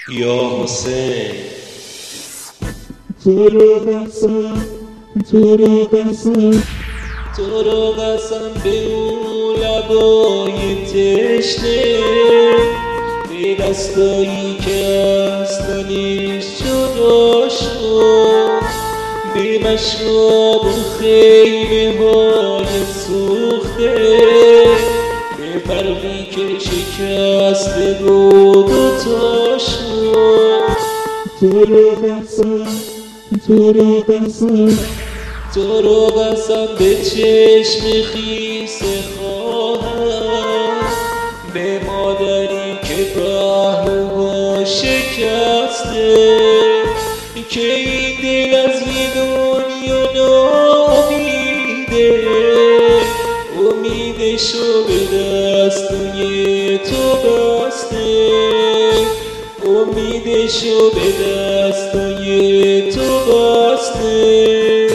یا حسین تو رو قسم تو رو قسم تو رو قسم به اون لبای تشنه، به دستایی که از تنش جدا شد، به مشراب و خیمه های سوخته، به برقی که شکسته بود و تا شد. تو رو قسم تو رو قسم تو رو قسم به چشم خیس خواهر، به مادری که پهلوها شکسته، که این دل از یه دنیا ناامیده، امیدشو به دستای تو بسته، امیدشو به دستای تو بسته.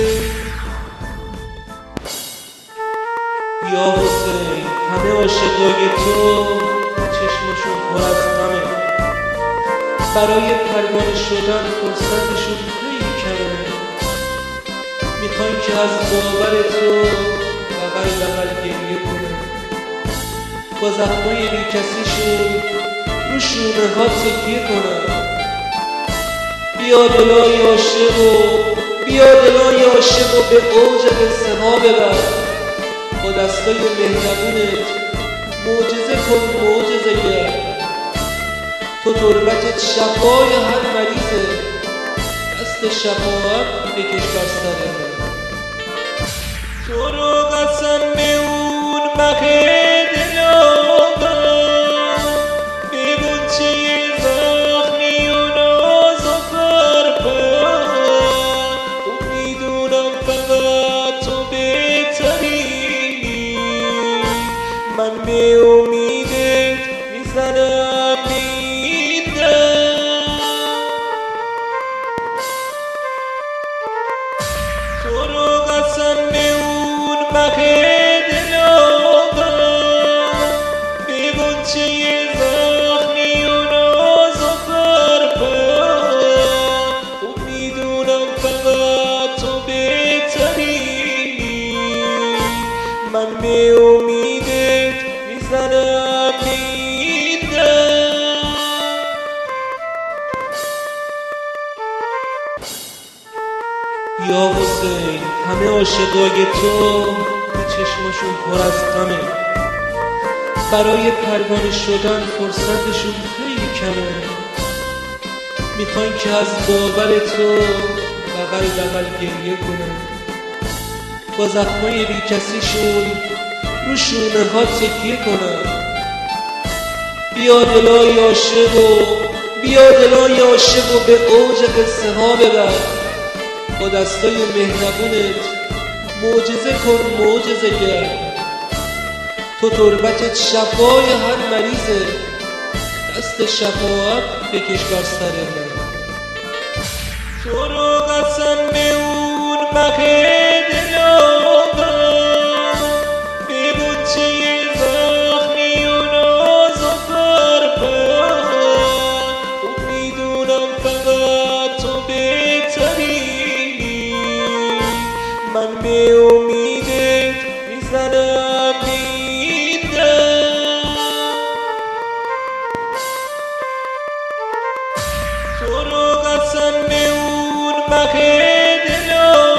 یا حسین همه عاشقای تو چشمشون پر از غمه، برای پروانه شدن فرصتشون خیلی کمه، میخوان که از باور تو بغل بغل گریه کنه، با زخمای بیکسیشون رو شونه ها تکیه کنن. بیا دلای عاشق و بیا دلای عاشق و به اوج قصه ها ببر، با دستای مهربونت معجزه کن معجزه گر، تو تربتت شفای هر مریضه، دست شفاعت بکش بر سر من. تو رو قسم به اون مه دلابم، به غنچه زخمی و ناز و پرپر، میدونم فقط تو بهتری، من به امیدت میزنم این دم. تو رو قسم به اون مه دلابم، به غنچه زخمی و ناز و پرپر، میدونم فقط تو بهتری، من به امیدت میزنم این دم. یا حسین همه عاشقای تو چشمشون پر از غمه، برای پروانه شدن فرصتشون خیلی کمه، میخوان که از باور تو بغل بغل گریه کنن، با زخمای بیکسیشون رو شونه ها تکیه کنن. بیا دلای عاشق و بیا دلای عاشق و به اوج قصه ها ببر، با دستای مهربونت معجزه کن معجزه گر، تو تربتت شفای هر مریضه، دست شفاعت بکش بر سر من. تو رو قسم به اون مه دلابم، به غنچه زخمی و ناز و پرپر، میدونم فقط تو بهتری، من به امیدت میزنم این دم. تو رو قسم به اون مه دلابم،